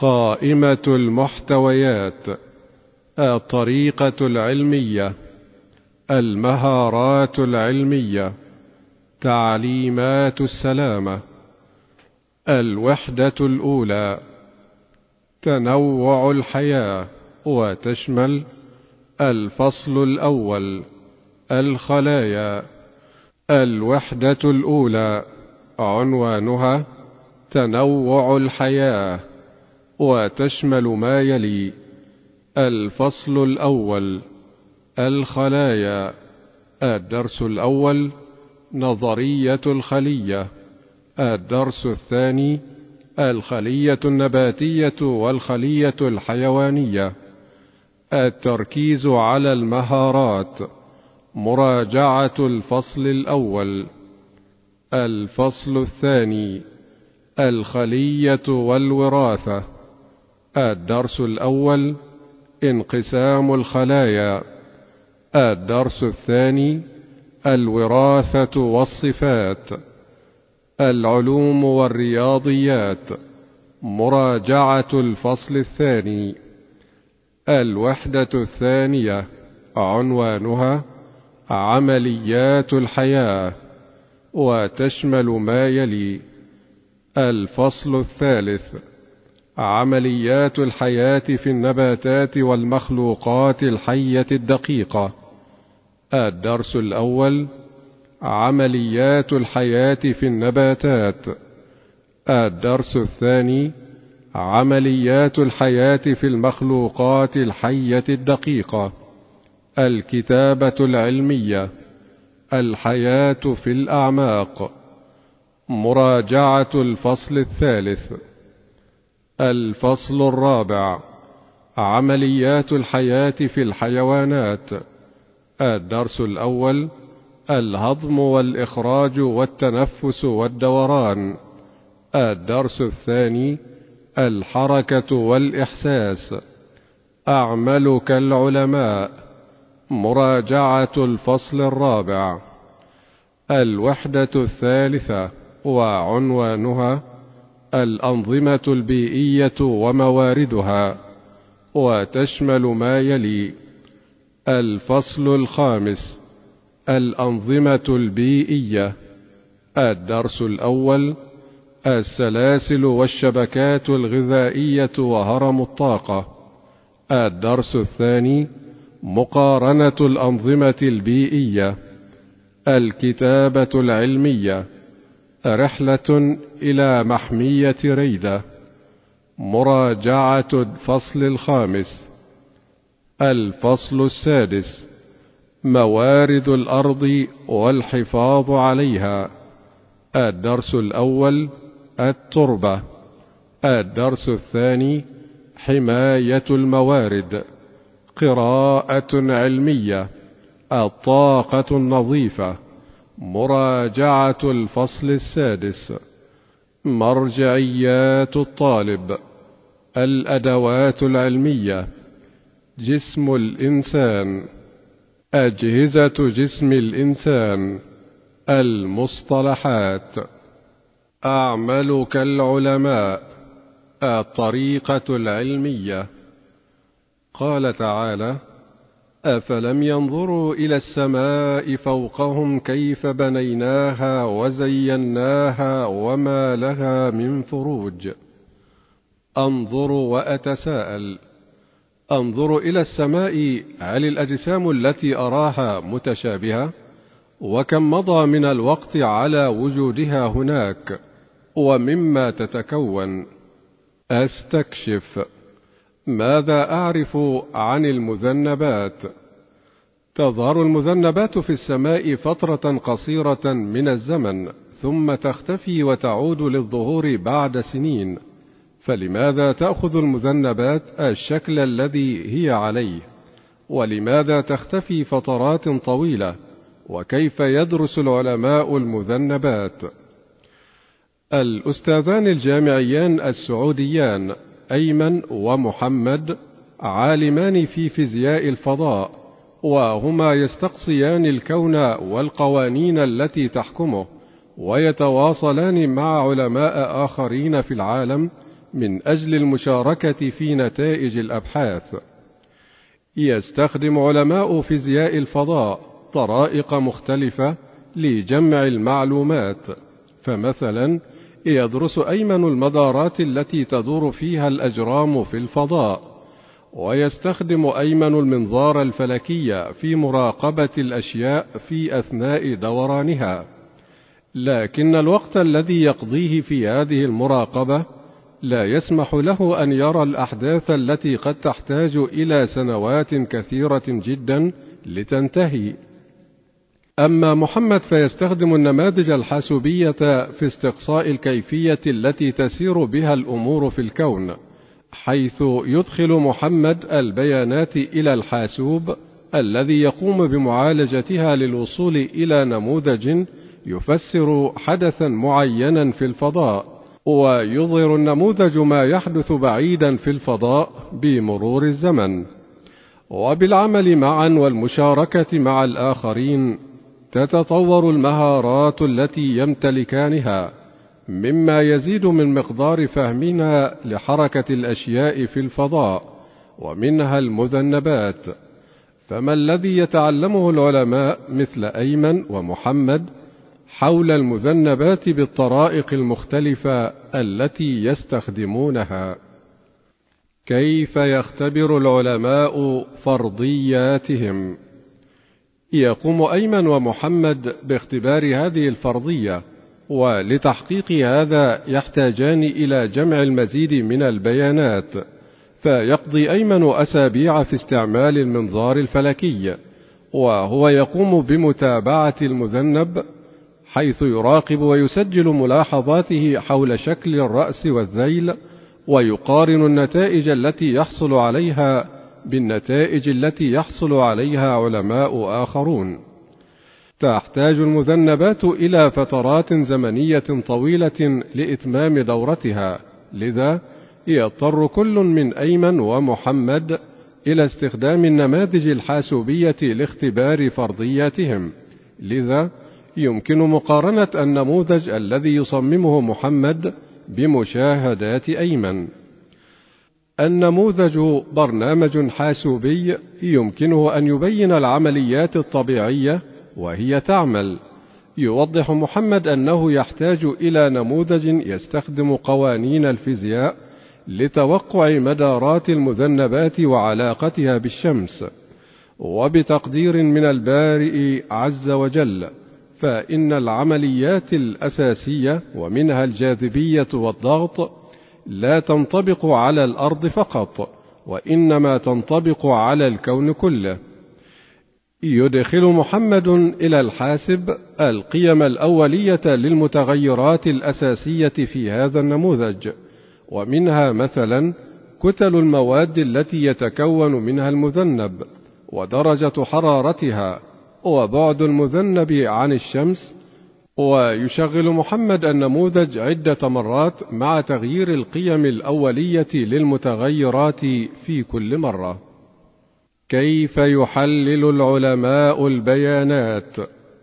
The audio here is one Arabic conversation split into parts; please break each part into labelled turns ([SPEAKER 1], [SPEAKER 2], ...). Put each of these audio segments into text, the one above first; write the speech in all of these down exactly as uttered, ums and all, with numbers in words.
[SPEAKER 1] قائمة المحتويات: الطريقة العلمية، المهارات العلمية، تعليمات السلامة. الوحدة الأولى: تنوع الحياة، وتشمل الفصل الأول: الخلايا. الوحدة الأولى عنوانها تنوع الحياة، وتشمل ما يلي: الفصل الأول: الخلايا. الدرس الأول: نظرية الخلية. الدرس الثاني: الخلية النباتية والخلية الحيوانية. التركيز على المهارات. مراجعة الفصل الأول. الفصل الثاني: الخلية والوراثة. الدرس الأول: انقسام الخلايا. الدرس الثاني: الوراثة والصفات. العلوم والرياضيات. مراجعة الفصل الثاني. الوحدة الثانية عنوانها عمليات الحياة، وتشمل ما يلي: الفصل الثالث: عمليات الحياة في النباتات والمخلوقات الحية الدقيقة. الدرس الأول: عمليات الحياة في النباتات. الدرس الثاني: عمليات الحياة في المخلوقات الحية الدقيقة. الكتابة العلمية. الحياة في الأعماق. مراجعة الفصل الثالث. الفصل الرابع: عمليات الحياة في الحيوانات. الدرس الأول: الهضم والإخراج والتنفس والدوران. الدرس الثاني: الحركة والإحساس. أعمل كالعلماء. مراجعة الفصل الرابع. الوحدة الثالثة وعنوانها الأنظمة البيئية ومواردها، وتشمل ما يلي: الفصل الخامس: الأنظمة البيئية. الدرس الأول: السلاسل والشبكات الغذائية وهرم الطاقة. الدرس الثاني: مقارنة الأنظمة البيئية. الكتابة العلمية. رحلة إلى محمية ريدة. مراجعة الفصل الخامس. الفصل السادس: موارد الأرض والحفاظ عليها. الدرس الأول: التربة. الدرس الثاني: حماية الموارد. قراءة علمية. الطاقة النظيفة. مراجعة الفصل السادس. مرجعيات الطالب. الأدوات العلمية. جسم الإنسان. أجهزة جسم الإنسان. المصطلحات. أعمل كالعلماء. الطريقة العلمية. قال تعالى: أفلم ينظروا إلى السماء فوقهم كيف بنيناها وزيناها وما لها من فروج. أنظر وأتساءل: أنظر إلى السماء، هل الأجسام التي أراها متشابهة؟ وكم مضى من الوقت على وجودها هناك؟ ومما تتكون؟ أستكشف. ماذا أعرف عن المذنبات؟ تظهر المذنبات في السماء فترة قصيرة من الزمن، ثم تختفي وتعود للظهور بعد سنين. فلماذا تأخذ المذنبات الشكل الذي هي عليه؟ ولماذا تختفي فترات طويلة؟ وكيف يدرس العلماء المذنبات؟ الأستاذان الجامعيان السعوديان أيمن ومحمد عالمان في فيزياء الفضاء، وهما يستقصيان الكون والقوانين التي تحكمه، ويتواصلان مع علماء آخرين في العالم من أجل المشاركة في نتائج الأبحاث. يستخدم علماء فيزياء الفضاء طرائق مختلفة لجمع المعلومات، فمثلا يدرس أيمن المدارات التي تدور فيها الأجرام في الفضاء، ويستخدم أيمن المنظار الفلكي في مراقبة الأشياء في أثناء دورانها، لكن الوقت الذي يقضيه في هذه المراقبة لا يسمح له أن يرى الأحداث التي قد تحتاج إلى سنوات كثيرة جدا لتنتهي. أما محمد فيستخدم النماذج الحاسوبية في استقصاء الكيفية التي تسير بها الأمور في الكون، حيث يدخل محمد البيانات إلى الحاسوب الذي يقوم بمعالجتها للوصول إلى نموذج يفسر حدثا معينا في الفضاء، ويظهر النموذج ما يحدث بعيدا في الفضاء بمرور الزمن. وبالعمل معا والمشاركة مع الآخرين تتطور المهارات التي يمتلكانها، مما يزيد من مقدار فهمنا لحركة الأشياء في الفضاء ومنها المذنبات. فما الذي يتعلمه العلماء مثل أيمن ومحمد حول المذنبات بالطرائق المختلفة التي يستخدمونها؟ كيف يختبر العلماء فرضياتهم؟ يقوم أيمن ومحمد باختبار هذه الفرضية، ولتحقيق هذا يحتاجان إلى جمع المزيد من البيانات، فيقضي أيمن أسابيع في استعمال المنظار الفلكي، وهو يقوم بمتابعة المذنب حيث يراقب ويسجل ملاحظاته حول شكل الرأس والذيل، ويقارن النتائج التي يحصل عليها بالنتائج التي يحصل عليها علماء آخرون. تحتاج المذنبات إلى فترات زمنية طويلة لإتمام دورتها، لذا يضطر كل من أيمن ومحمد إلى استخدام النماذج الحاسوبية لاختبار فرضياتهم، لذا يمكن مقارنة النموذج الذي يصممه محمد بمشاهدات أيمن. النموذج برنامج حاسوبي يمكنه أن يبين العمليات الطبيعية وهي تعمل. يوضح محمد أنه يحتاج إلى نموذج يستخدم قوانين الفيزياء لتوقع مدارات المذنبات وعلاقتها بالشمس، وبتقدير من البارئ عز وجل فإن العمليات الأساسية ومنها الجاذبية والضغط لا تنطبق على الأرض فقط، وإنما تنطبق على الكون كله. يدخل محمد إلى الحاسب القيم الأولية للمتغيرات الأساسية في هذا النموذج، ومنها مثلا كتل المواد التي يتكون منها المذنب، ودرجة حرارتها، وبعد المذنب عن الشمس. ويشغل محمد النموذج عدة مرات مع تغيير القيم الأولية للمتغيرات في كل مرة. كيف يحلل العلماء البيانات؟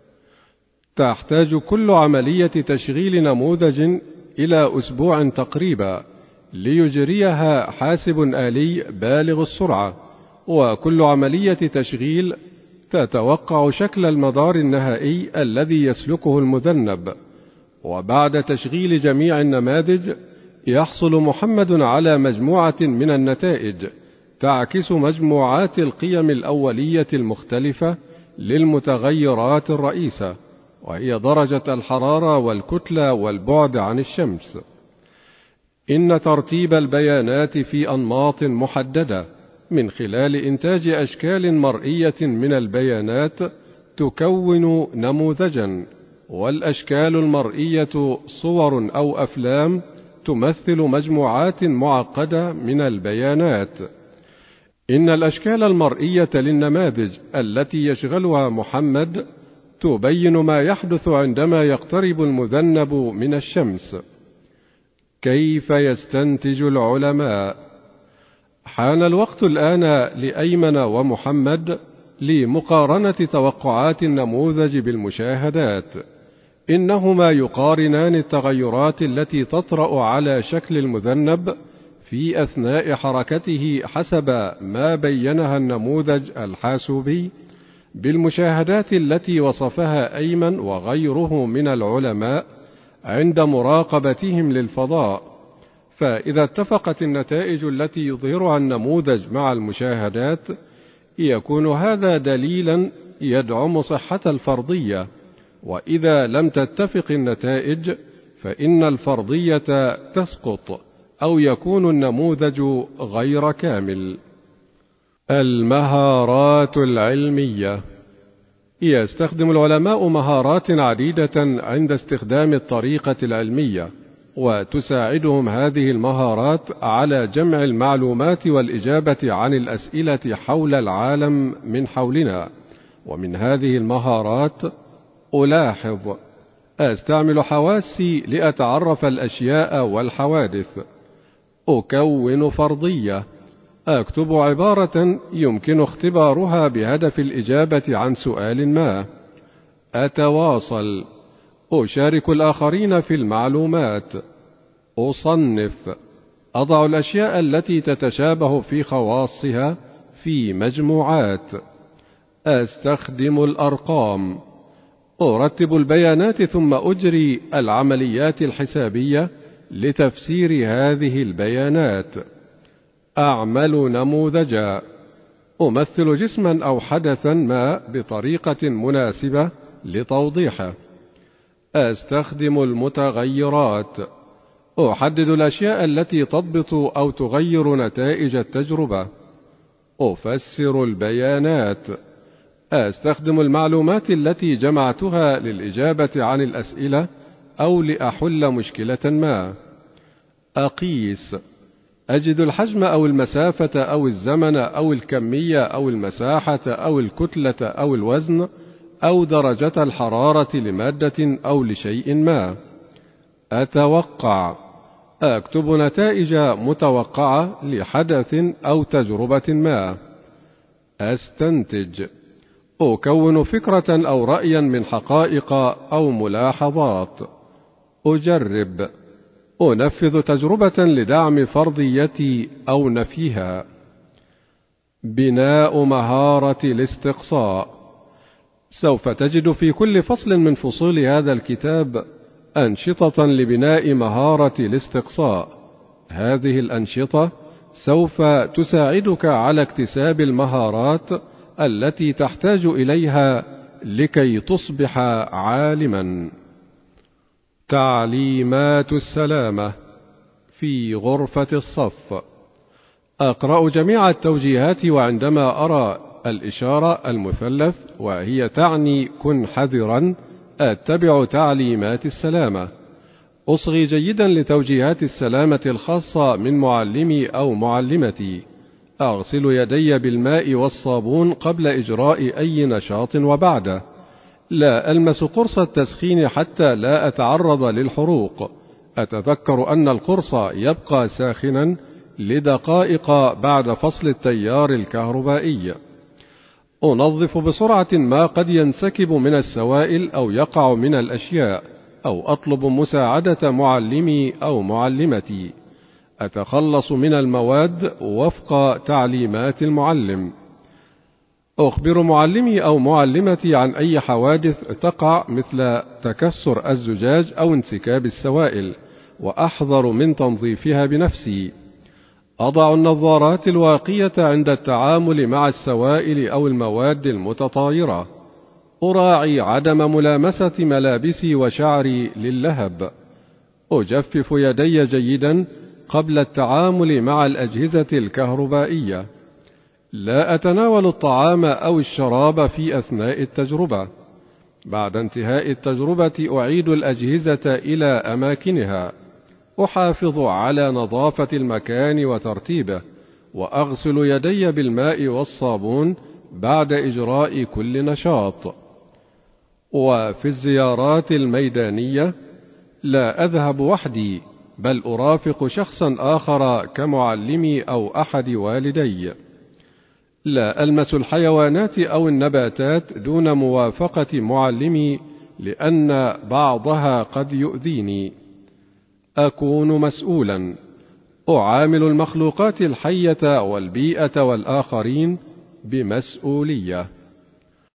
[SPEAKER 1] تحتاج كل عملية تشغيل نموذج إلى أسبوع تقريبا ليجريها حاسب آلي بالغ السرعة، وكل عملية تشغيل تتوقع شكل المدار النهائي الذي يسلكه المذنب. وبعد تشغيل جميع النماذج يحصل محمد على مجموعة من النتائج تعكس مجموعات القيم الأولية المختلفة للمتغيرات الرئيسة، وهي درجة الحرارة والكتلة والبعد عن الشمس. إن ترتيب البيانات في أنماط محددة من خلال إنتاج أشكال مرئية من البيانات تكون نموذجا، والأشكال المرئية صور أو أفلام تمثل مجموعات معقدة من البيانات. إن الأشكال المرئية للنماذج التي يشغلها محمد تبين ما يحدث عندما يقترب المذنب من الشمس. كيف يستنتج العلماء؟ حان الوقت الآن لأيمن ومحمد لمقارنة توقعات النموذج بالمشاهدات. إنهما يقارنان التغيرات التي تطرأ على شكل المذنب في أثناء حركته حسب ما بينها النموذج الحاسوبي بالمشاهدات التي وصفها أيمن وغيره من العلماء عند مراقبتهم للفضاء. فإذا اتفقت النتائج التي يظهرها النموذج مع المشاهدات يكون هذا دليلا يدعم صحة الفرضية، وإذا لم تتفق النتائج فإن الفرضية تسقط أو يكون النموذج غير كامل. المهارات العلمية. يستخدم العلماء مهارات عديدة عند استخدام الطريقة العلمية، وتساعدهم هذه المهارات على جمع المعلومات والإجابة عن الأسئلة حول العالم من حولنا. ومن هذه المهارات ألاحظ، أستعمل حواسي لأتعرف الأشياء والحوادث، أكون فرضية، أكتب عبارة يمكن اختبارها بهدف الإجابة عن سؤال ما، أتواصل، أشارك الآخرين في المعلومات، أصنف، أضع الأشياء التي تتشابه في خواصها في مجموعات، أستخدم الأرقام، أرتب البيانات ثم أجري العمليات الحسابية لتفسير هذه البيانات، أعمل نموذجا، أمثل جسما أو حدثا ما بطريقة مناسبة لتوضيحه، أستخدم المتغيرات، أحدد الأشياء التي تضبط أو تغير نتائج التجربة، أفسر البيانات، أستخدم المعلومات التي جمعتها للإجابة عن الأسئلة أو لأحل مشكلة ما، أقيس، أجد الحجم أو المسافة أو الزمن أو الكمية أو المساحة أو الكتلة أو الوزن أو درجة الحرارة لمادة أو لشيء ما، أتوقع، أكتب نتائج متوقعة لحدث أو تجربة ما، أستنتج، أكون فكرة أو رأيا من حقائق أو ملاحظات، أجرب، أنفذ تجربة لدعم فرضيتي أو نفيها. بناء مهارة الاستقصاء. سوف تجد في كل فصل من فصول هذا الكتاب أنشطة لبناء مهارة الاستقصاء. هذه الأنشطة سوف تساعدك على اكتساب المهارات التي تحتاج إليها لكي تصبح عالما. تعليمات السلامة في غرفة الصف. أقرأ جميع التوجيهات، وعندما أرى الإشارة المثلث وهي تعني كن حذرا أتبع تعليمات السلامة. أصغي جيدا لتوجيهات السلامة الخاصة من معلمي أو معلمتي. أغسل يدي بالماء والصابون قبل إجراء أي نشاط وبعده. لا ألمس قرص التسخين حتى لا أتعرض للحروق. أتذكر أن القرص يبقى ساخنا لدقائق بعد فصل التيار الكهربائي. أنظف بسرعة ما قد ينسكب من السوائل أو يقع من الأشياء، أو أطلب مساعدة معلمي أو معلمتي. أتخلص من المواد وفق تعليمات المعلم. أخبر معلمي أو معلمتي عن أي حوادث تقع، مثل تكسر الزجاج أو انسكاب السوائل، وأحذر من تنظيفها بنفسي. أضع النظارات الواقية عند التعامل مع السوائل أو المواد المتطايرة. أراعي عدم ملامسة ملابسي وشعري للهب. أجفف يدي جيدا قبل التعامل مع الأجهزة الكهربائية. لا أتناول الطعام أو الشراب في أثناء التجربة. بعد انتهاء التجربة أعيد الأجهزة إلى أماكنها. أحافظ على نظافة المكان وترتيبه، وأغسل يدي بالماء والصابون بعد إجراء كل نشاط. وفي الزيارات الميدانية لا أذهب وحدي، بل أرافق شخصا آخر كمعلمي أو أحد والدي. لا ألمس الحيوانات أو النباتات دون موافقة معلمي لأن بعضها قد يؤذيني. أكون مسؤولا، أعامل المخلوقات الحية والبيئة والآخرين بمسؤولية.